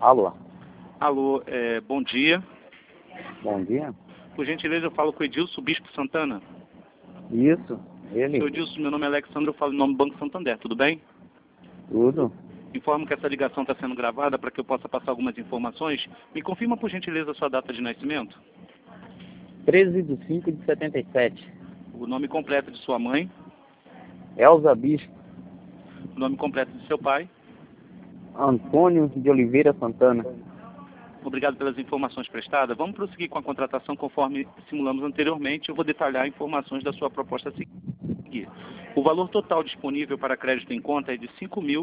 Alô, Alô, bom dia. bom dia. Por gentileza, eu falo com o Edilson Bispo Santana. Isso, ele, Seu Edilson, meu nome é Alexandre, eu falo em nome do Banco Santander, tudo bem? tudo. Informo que essa ligação está sendo gravada para que eu possa passar algumas informações. Me confirma, por gentileza, a sua data de nascimento, 13/5/77. o nome completo de sua mãe, Elza Bispo, o nome completo de seu pai. Antônio de Oliveira Santana. Obrigado pelas informações prestadas. Vamos prosseguir com a contratação conforme simulamos anteriormente. Eu vou detalhar informações da sua proposta a seguir. O valor total disponível para crédito em conta é de R$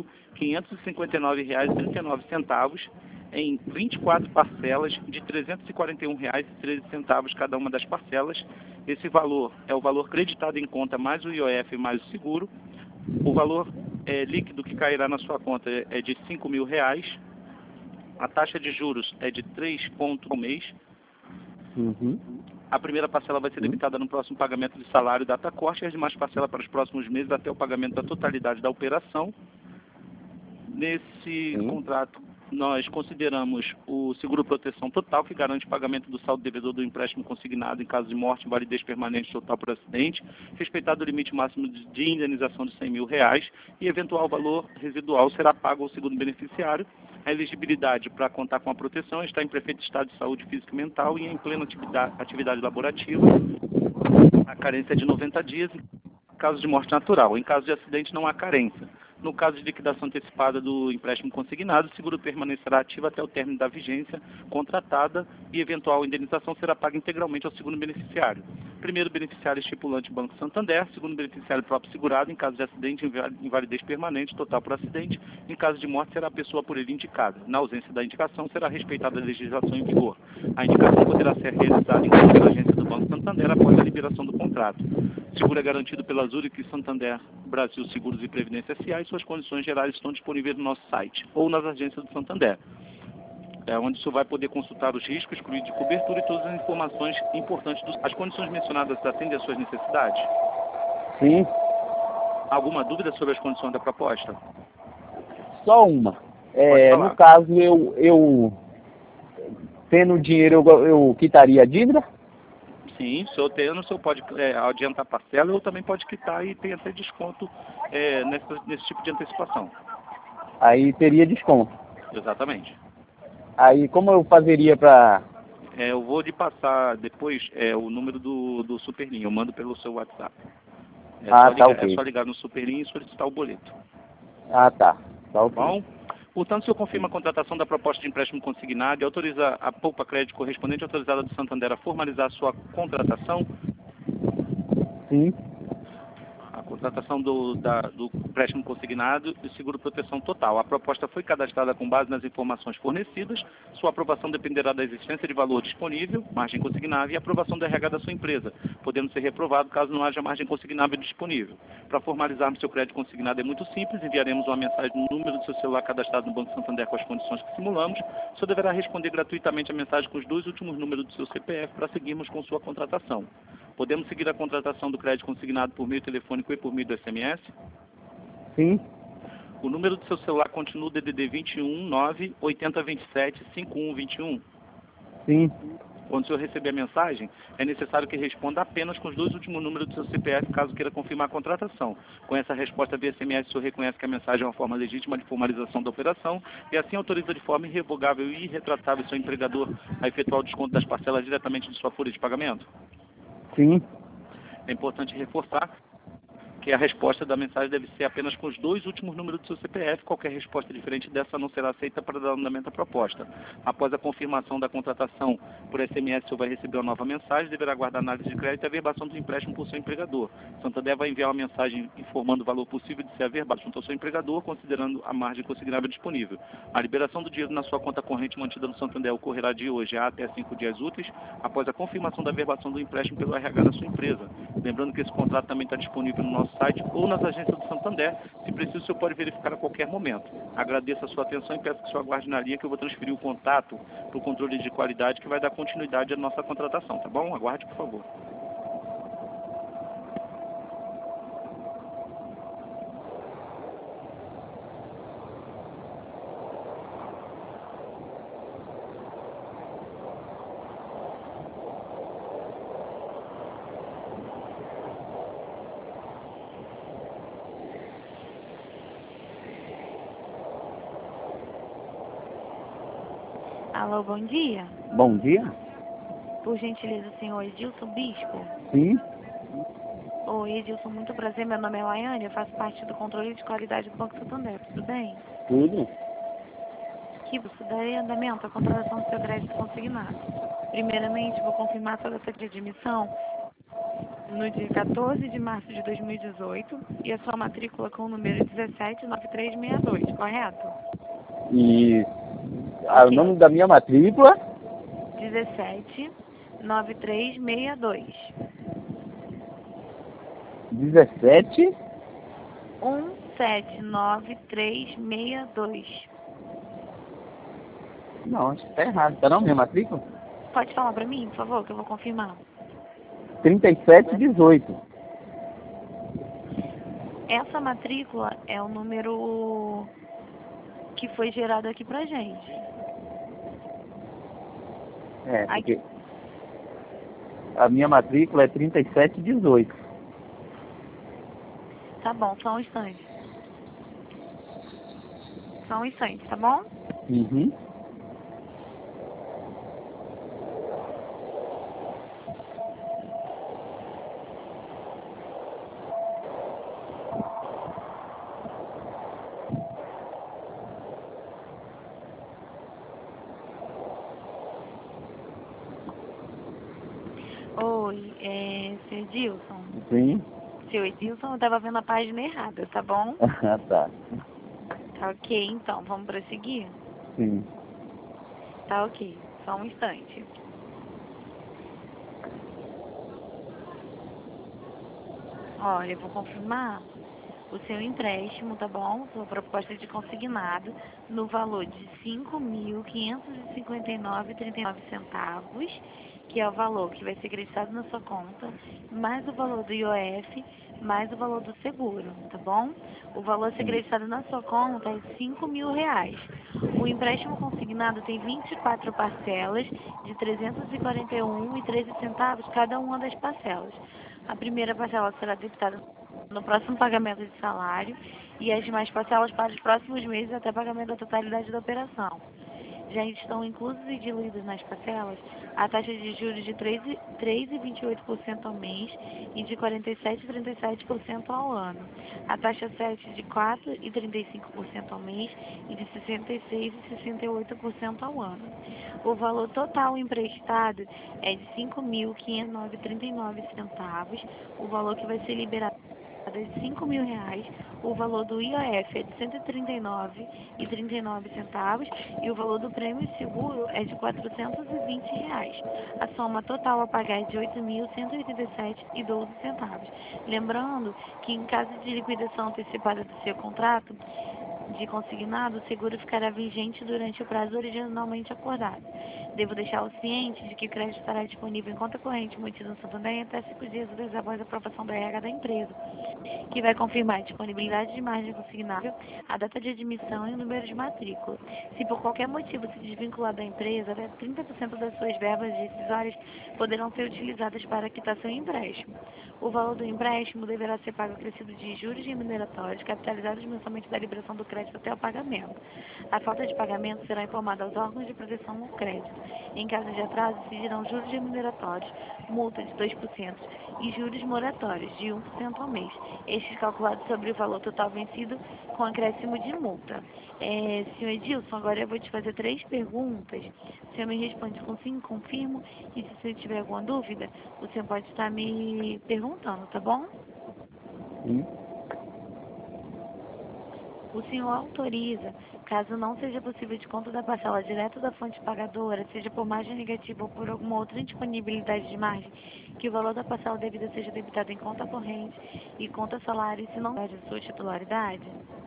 5.559,39 em 24 parcelas de R$ 341,13 cada uma das parcelas. Esse valor é o valor creditado em conta mais o IOF mais o seguro. O valor líquido que cairá na sua conta é de R$ 5.000. A taxa de juros é de 3 pontos ao mês. A primeira parcela vai ser debitada no próximo pagamento de salário data corte e as demais parcelas para os próximos meses até o pagamento da totalidade da operação. Nesse contrato, nós consideramos o seguro proteção total, que garante o pagamento do saldo devedor do empréstimo consignado em caso de morte, invalidez permanente total por acidente, respeitado o limite máximo de indenização de R$ 100.000 e eventual valor residual será pago ao segundo beneficiário. A elegibilidade para contar com a proteção está em perfeito estado de saúde física e mental e em plena atividade laborativa. A carência é de 90 dias em caso de morte natural. Em caso de acidente, não há carência. No caso de liquidação antecipada do empréstimo consignado, o seguro permanecerá ativo até o término da vigência contratada e eventual indenização será paga integralmente ao segundo beneficiário. Primeiro beneficiário estipulante Banco Santander, segundo beneficiário próprio segurado, em caso de acidente, invalidez permanente, total por acidente, em caso de morte será a pessoa por ele indicada. Na ausência da indicação, será respeitada a legislação em vigor. A indicação poderá ser realizada em qualquer agência do Banco Santander após a liberação do contrato. Seguro é garantido pela Zurich Santander Brasil Seguros e Previdência S.A. e suas condições gerais estão disponíveis no nosso site ou nas agências do Santander, onde o senhor vai poder consultar os riscos, excluído de cobertura e todas as informações importantes. As condições mencionadas atendem às suas necessidades? Sim, Alguma dúvida sobre as condições da proposta? só uma. Pode falar. No caso, eu tendo dinheiro, eu quitaria a dívida? Sim, o senhor tendo, o senhor pode adiantar a parcela ou também pode quitar e tem até desconto nesse tipo de antecipação. Aí teria desconto. Exatamente. Aí como eu fazeria para... Eu vou lhe passar depois o número do Superlinha, eu mando pelo seu WhatsApp. ok. É só ligar no Superlinha e solicitar o boleto. Tá. Tá ok. Bom? Portanto, o senhor confirma a contratação da proposta de empréstimo consignado e autoriza a Poupa Crédito correspondente autorizada do Santander a formalizar a sua contratação? Sim, A contratação do empréstimo consignado e seguro proteção total. A proposta foi cadastrada com base nas informações fornecidas. Sua aprovação dependerá da existência de valor disponível, margem consignável e aprovação do RH da sua empresa, podendo ser reprovado caso não haja margem consignável disponível. Para formalizarmos seu crédito consignado é muito simples. Enviaremos uma mensagem no número do seu celular cadastrado no Banco Santander com as condições que simulamos. O senhor deverá responder gratuitamente a mensagem com os 2 últimos números do seu CPF para seguirmos com sua contratação. Podemos seguir a contratação do crédito consignado por meio telefônico e por meio do SMS? sim, O número do seu celular continua o DDD 21 9 80 27 5121. sim. Quando o senhor receber a mensagem, é necessário que responda apenas com os 2 últimos números do seu CPF, caso queira confirmar a contratação. Com essa resposta via SMS, o senhor reconhece que a mensagem é uma forma legítima de formalização da operação e assim autoriza de forma irrevogável e irretratável seu empregador a efetuar o desconto das parcelas diretamente de sua folha de pagamento? Sim, É importante reforçar que a resposta da mensagem deve ser apenas com os 2 últimos números do seu CPF. Qualquer resposta diferente dessa não será aceita para dar andamento à proposta. Após a confirmação da contratação por SMS, o senhor vai receber uma nova mensagem, deverá aguardar análise de crédito e averbação do empréstimo por seu empregador. Santander vai enviar uma mensagem informando o valor possível de ser averbado junto ao seu empregador, considerando a margem consignável disponível. A liberação do dinheiro na sua conta corrente mantida no Santander ocorrerá de hoje a até 5 dias úteis, após a confirmação da averbação do empréstimo pelo RH da sua empresa. Lembrando que esse contrato também está disponível no nosso site ou nas agências do Santander. Se preciso, o senhor pode verificar a qualquer momento. Agradeço a sua atenção e peço que o senhor aguarde na linha que eu vou transferir o contato para o controle de qualidade que vai dar continuidade à nossa contratação, tá bom? Aguarde, por favor. Alô, bom dia. Bom dia? Por gentileza, o senhor Edilson Bispo? Sim? Oi, Edilson, muito prazer. Meu nome é Laiane, eu faço parte do controle de qualidade do Banco Santander. Tudo bem? Tudo? Que você darei andamento à contratação do seu crédito consignado. Primeiramente, vou confirmar sua data de admissão no dia 14 de março de 2018 e a sua matrícula com o número 179362, correto? E o Ok. nome da minha matrícula? 179362. 17? 179362. Não, acho que tá errado. Tá não, minha matrícula? Pode falar pra mim, por favor, que eu vou confirmar. 3718. Essa matrícula é o número que foi gerado aqui pra gente. É, porque a minha matrícula é 3718. Tá bom, só um instante. Só um instante, tá bom? Uhum. Oi, seu Edilson. Sim? Seu Edilson, eu tava vendo a página errada, tá bom? Ah, tá. Tá ok, então, vamos prosseguir? Sim. Tá ok, só um instante. Olha, eu vou confirmar o seu empréstimo, tá bom? Sua proposta de consignado no valor de R$ 5.559,39, que é o valor que vai ser creditado na sua conta, mais o valor do IOF, mais o valor do seguro, tá bom? O valor a ser Sim. creditado na sua conta é R$ 5.000. O empréstimo consignado tem 24 parcelas de R$ 341,13 cada uma das parcelas. A primeira parcela será debitada no próximo pagamento de salário e as demais parcelas para os próximos meses até pagamento da totalidade da operação. Já estão inclusos e diluídos nas parcelas a taxa de juros de 3,28% ao mês e de 47,37% ao ano, a taxa 7 de 4,35% ao mês e de 66,68% ao ano. O valor total emprestado é de R$ 5.509,39, o valor que vai ser liberado é de R$ 5.000, o valor do IOF é de R$ 139,39 e o valor do prêmio de seguro é de R$ 420. A soma total a pagar é de R$ 8.187,12. Lembrando que em caso de liquidação antecipada do seu contrato de consignado, o seguro ficará vigente durante o prazo originalmente acordado. Devo deixá-lo ciente de que o crédito estará disponível em conta corrente mantida no Santander em até 5 dias úteis após a aprovação da RH da empresa, que vai confirmar a disponibilidade de margem consignável, a data de admissão e o número de matrícula. Se por qualquer motivo se desvincular da empresa, até 30% das suas verbas decisórias poderão ser utilizadas para quitar seu empréstimo. O valor do empréstimo deverá ser pago acrescido de juros remuneratórios, capitalizados mensalmente da liberação do crédito até o pagamento. A falta de pagamento será informada aos órgãos de proteção ao crédito. Em caso de atraso, incidirão juros remuneratórios, multa de 2% e juros moratórios de 1% ao mês. Estes calculados sobre o valor total vencido com acréscimo de multa. Senhor Edilson, agora eu vou te fazer 3 perguntas. O senhor me responde com sim, confirmo. E se você tiver alguma dúvida, o senhor pode estar me perguntando, tá bom? Sim. O senhor autoriza, caso não seja possível de conta da parcela direto da fonte pagadora, seja por margem negativa ou por alguma outra indisponibilidade de margem, que o valor da parcela devida seja debitado em conta corrente e conta salário, se não é de sua titularidade?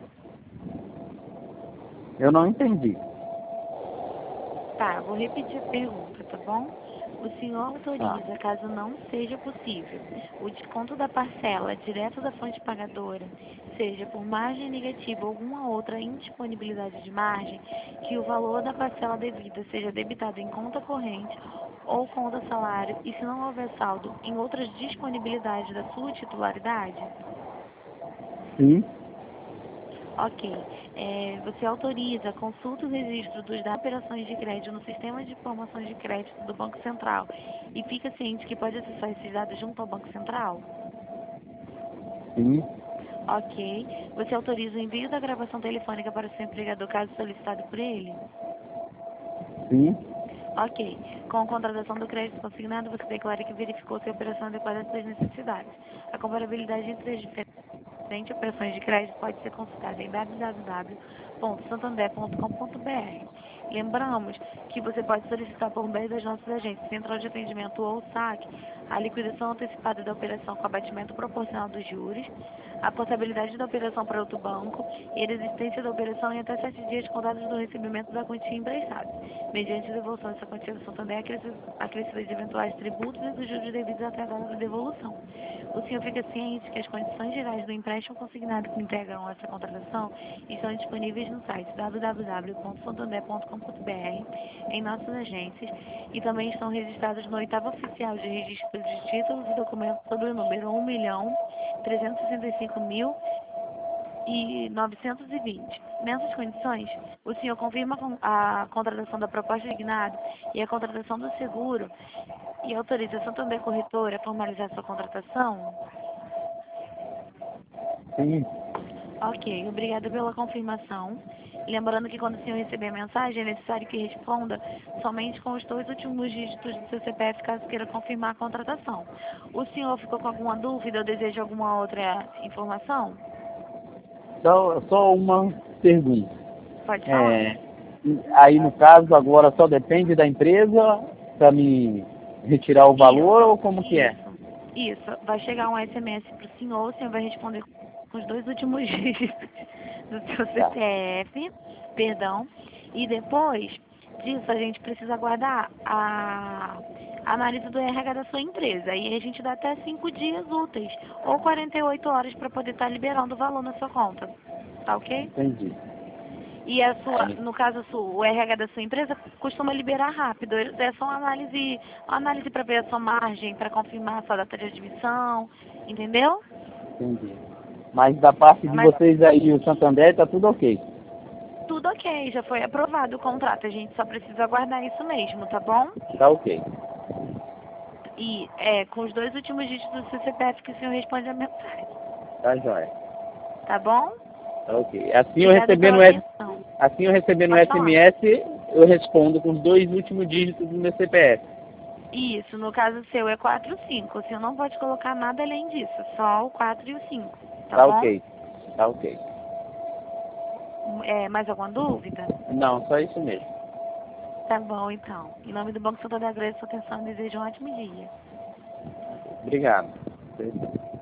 Eu não entendi. Tá, vou repetir a pergunta, tá bom? O senhor Tá. autoriza, caso não seja possível, o desconto da parcela direto da fonte pagadora, seja por margem negativa ou alguma outra indisponibilidade de margem, que o valor da parcela devida seja debitado em conta corrente ou conta salário e se não houver saldo em outras disponibilidades da sua titularidade? Sim? Ok. Você autoriza, consulta o registro das operações de crédito no sistema de informações de crédito do Banco Central e fica ciente que pode acessar esses dados junto ao Banco Central? Sim, Ok. Você autoriza o envio da gravação telefônica para o seu empregador caso solicitado por ele? sim, Ok. Com a contratação do crédito consignado, você declara que verificou se a operação é adequada às suas necessidades. A comparabilidade entre as diferentes operações de crédito pode ser consultada em www.santander.com.br. Lembramos que você pode solicitar por meio das nossas agências Central de Atendimento ou SAC a liquidação antecipada da operação com abatimento proporcional dos juros, a portabilidade da operação para outro banco e a existência da operação em até 7 dias contados do recebimento da quantia emprestada, mediante a devolução dessa quantia do Santander acrescida de eventuais tributos e dos juros devidos até a data da devolução. O senhor fica ciente que as condições gerais do empréstimo consignado que integram essa contratação estão disponíveis no site www.santander.com.br, em nossas agências, e também estão registrados no 8º Oficial de Registro de Títulos e Documentos sob o número 1.365.920. Nessas condições, o senhor confirma a contratação da proposta de guinado e a contratação do seguro e autoriza a Santander Corretora a formalizar sua contratação? sim. Ok, obrigada pela confirmação. Lembrando que quando o senhor receber a mensagem, é necessário que responda somente com os 2 últimos dígitos do seu CPF, caso queira confirmar a contratação. O senhor ficou com alguma dúvida ou deseja alguma outra informação? Só uma pergunta. Pode falar. Aí, no caso, agora só depende da empresa para me retirar o valor ou como que é? Isso. Vai chegar um SMS para o senhor vai responder com os 2 últimos dígitos do seu CPF, perdão, e depois disso a gente precisa aguardar a análise do RH da sua empresa. Aí a gente dá até 5 dias úteis, ou 48 horas para poder estar liberando o valor na sua conta. Tá ok? Entendi. E a sua, no caso, o RH da sua empresa costuma liberar rápido. É só uma análise para ver a sua margem, para confirmar a sua data de admissão, entendeu? Entendi. Mas da parte de vocês aí, o Santander, tá tudo ok? Tudo ok, já foi aprovado o contrato. A gente só precisa aguardar isso mesmo, tá bom? Tá ok. E com os 2 últimos dígitos do seu CPF que o senhor responde a mensagem. Tá jóia. Tá bom? Tá ok. Assim eu recebendo o Pode falar. SMS, eu respondo com os 2 últimos dígitos do meu CPF. Isso, no caso seu é 4 e 5. O senhor não pode colocar nada além disso, só o 4 e o 5. Tá bom? Ok. Tá ok. Mais alguma dúvida? Não, só isso mesmo. Tá bom, então. Em nome do Banco Santander, agradeço a sua atenção e desejo um ótimo dia. Obrigado.